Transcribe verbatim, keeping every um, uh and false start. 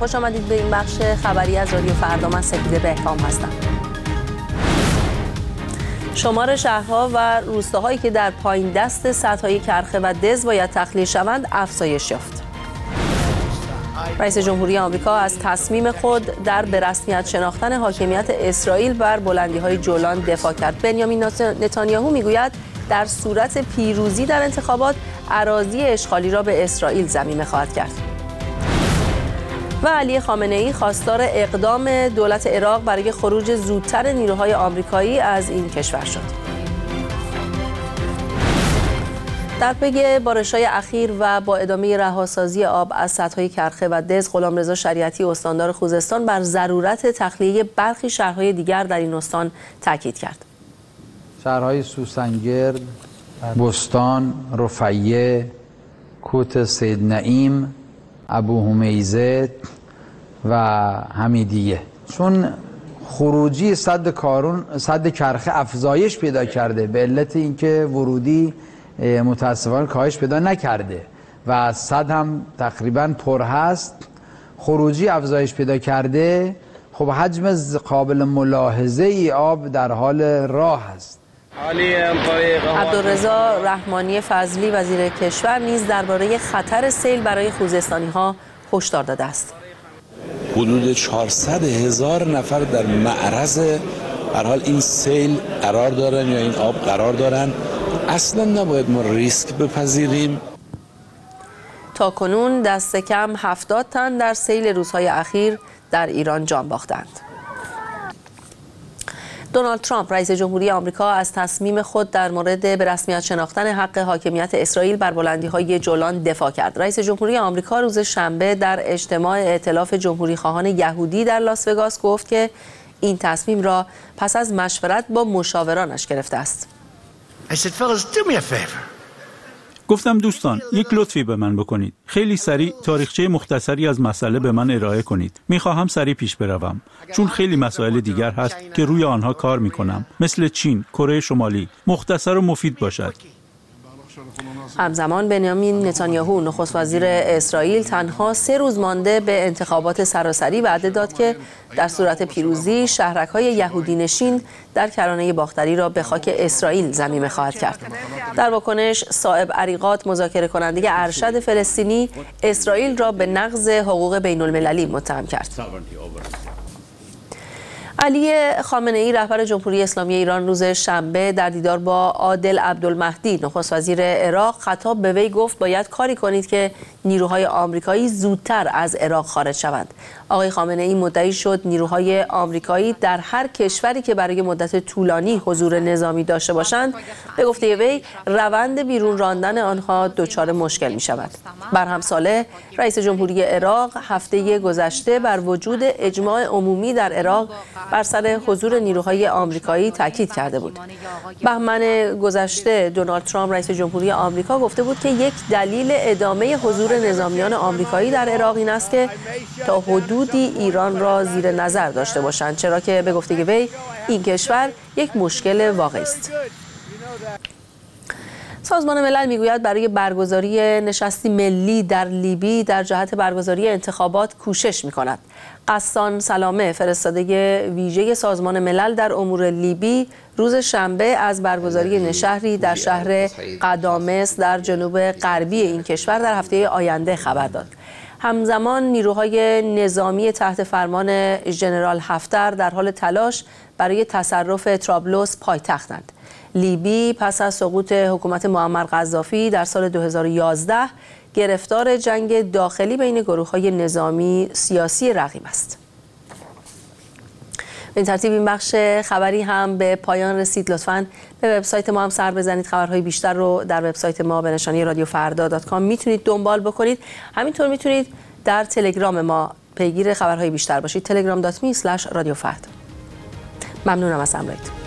خوش آمدید به این بخش خبری از رادیو فردا. من سپیده بهکام هستم. شمار شهرها و روستاهایی که در پایین دست سدهای کرخه و دز باید تخلیه شوند افزایش یافت. رئیس جمهوری آمریکا از تصمیم خود در به رسمیت شناختن حاکمیت اسرائیل بر بلندی‌های جولان دفاع کرد. بنیامین نتانیاهو میگوید در صورت پیروزی در انتخابات اراضی اشغالی را به اسرائیل ضمیمه خواهد کرد. و علی خامنه‌ای خواستار اقدام دولت عراق برای خروج زودتر نیروهای آمریکایی از این کشور شد. در پی بارش‌های اخیر و با ادامه رهاسازی آب از سدهای کرخه و دز، غلامرضا شریعتی استاندار خوزستان بر ضرورت تخلیه برخی شهرهای دیگر در این استان تاکید کرد. شهرهای سوسنگرد، بستان، رفیه، کوت سید نعیم، ابو حمیزه و حمیدیه، چون خروجی سد کارون سد کرخه افزایش پیدا کرده به علت اینکه ورودی متاسفانه کاهش پیدا نکرده و سد هم تقریبا پر هست، خروجی افزایش پیدا کرده. خب حجم قابل ملاحظه ای آب در حال راه است. عبدالرضا رحمانی فضلی وزیر کشور نیز درباره خطر سیل برای خوزستانی‌ها هشدار داده است. حدود چهارصد هزار نفر در معرض هر حال این سیل قرار دارن یا این آب قرار دارن. اصلا نباید ما ریسک بپذیریم. تا کنون دست کم هفتاد تن در سیل روزهای اخیر در ایران جان باختند. دونالد ترامپ رئیس جمهوری آمریکا از تصمیم خود در مورد به رسمیت شناختن حق حاکمیت اسرائیل بر بلندی‌های جولان دفاع کرد. رئیس جمهوری آمریکا روز شنبه در اجتماع ائتلاف جمهوری‌خواهان یهودی در لاس وگاس گفت که این تصمیم را پس از مشورت با مشاورانش گرفته است. گفتم دوستان یک لطفی به من بکنید. خیلی سریع تاریخچه مختصری از مسئله به من ارائه کنید. میخواهم سریع پیش بروم چون خیلی مسائل دیگر هست که روی آنها کار میکنم، مثل چین، کره شمالی. مختصر و مفید باشد. همزمان بنیامین نتانیاهو نخست وزیر اسرائیل تنها سه روز مانده به انتخابات سراسری وعده داد که در صورت پیروزی شهرک‌های یهودی نشین در کرانه باختری را به خاک اسرائیل ضمیمه خواهد کرد. در واکنش صائب عریقات مذاکره کننده ارشد فلسطینی اسرائیل را به نقض حقوق بین المللی متهم کرد. علی خامنه‌ای رهبر جمهوری اسلامی ایران روز شنبه در دیدار با عادل عبدالمهدی نخست وزیر عراق خطاب به وی گفت باید کاری کنید که نیروهای آمریکایی زودتر از عراق خارج شوند. آقای خامنه‌ای مدعی شد نیروهای آمریکایی در هر کشوری که برای مدت طولانی حضور نظامی داشته باشند به گفته وی روند بیرون راندن آنها دچار مشکل می شود. برهم صالح رئیس جمهوری عراق هفته گذشته بر وجود اجماع عمومی در عراق بر سر حضور نیروهای آمریکایی تاکید کرده بود. بهمن گذشته دونالد ترامپ رئیس جمهوری آمریکا گفته بود که یک دلیل ادامه حضور نظامیان آمریکایی در عراق این است که تا حدودی ایران را زیر نظر داشته باشند، چرا که به گفته وی این کشور یک مشکل واقعی است. سازمان ملل میگوید برای برگزاری نشستی ملی در لیبی در جهت برگزاری انتخابات کوشش می‌کند. قسان سلامه فرستاده ویژه سازمان ملل در امور لیبی روز شنبه از برگزاری نشهری در شهر قدامس در جنوب غربی این کشور در هفته آینده خبر داد. همزمان نیروهای نظامی تحت فرمان ژنرال حفتر در حال تلاش برای تصرف طرابلس پایتختند. لیبی پس از سقوط حکومت معمر قذافی در سال دو هزار و یازده گرفتار جنگ داخلی بین گروه‌های نظامی سیاسی رقیب است. به این ترتیب این بخش خبری هم به پایان رسید. لطفاً به وبسایت ما هم سر بزنید. خبرهای بیشتر رو در وبسایت ما به نشانی رادیو فردا دات کام میتونید دنبال بکنید. همینطور میتونید در تلگرام ما پیگیر خبرهای بیشتر باشید. تلگرام دات می اسلش رادیو فردا. ممنونم از همراهیتون.